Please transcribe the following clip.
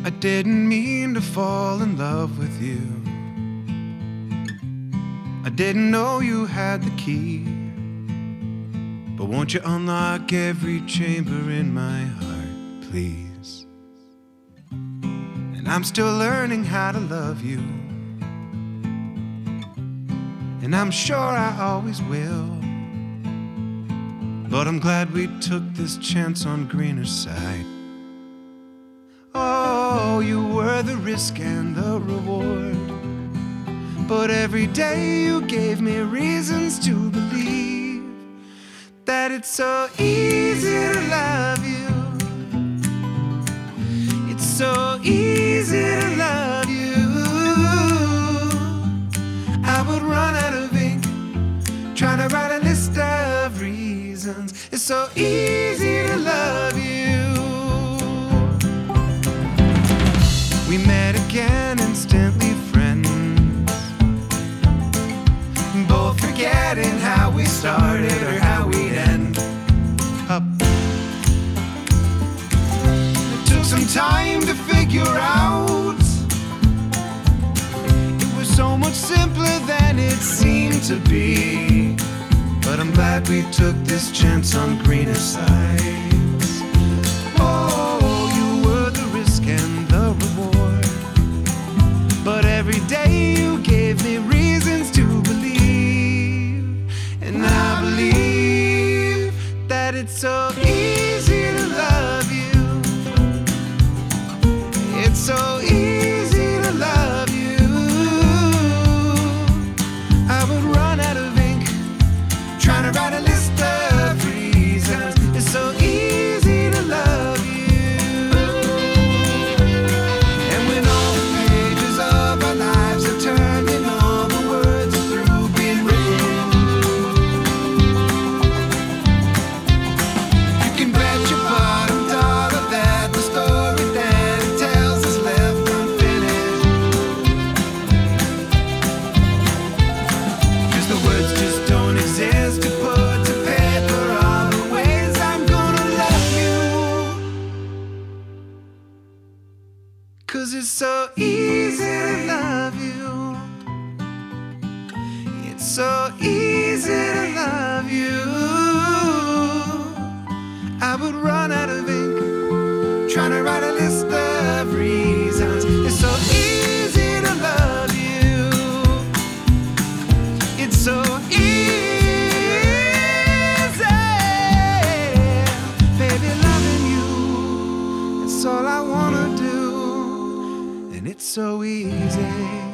I didn't mean to fall in love with you. I didn't know you had the key. But won't you unlock every chamber in my heart, please? And I'm still learning how to love you, and I'm sure I always will. But I'm glad we took this chance on greener side. Oh, you were the risk and the reward, but every day you gave me reasons to believe that it's so easy to love you. It's so easy to love you. I would run out of ink trying to write a list of reasons. It's so easy to love you. We met again, instantly friends, both forgetting how we started or how we'd end up. It took some time to figure out. It was so much simpler than it seemed to be. But I'm glad we took this chance on greener sides. Oh, you were the risk and the reward, but every day you gave me reasons to believe. And I believe that it's so easy to love you. It's so easy to love you. I would run out of ink trying to write a list of reasons. It's so easy to love you. And when all the pages of our lives are turned and all the words are through being written, you can bet your bottom dollar that the story that it tells is left unfinished. 'Cause the words just don't exist to put to paper all the ways I'm gonna love you. 'Cause it's so easy to love you. It's so easy to love you. I would run out of ink trying to write a list of reasons. It's so easy to love you. It's so easy, baby, loving you. It's all I wanna do, and it's so easy.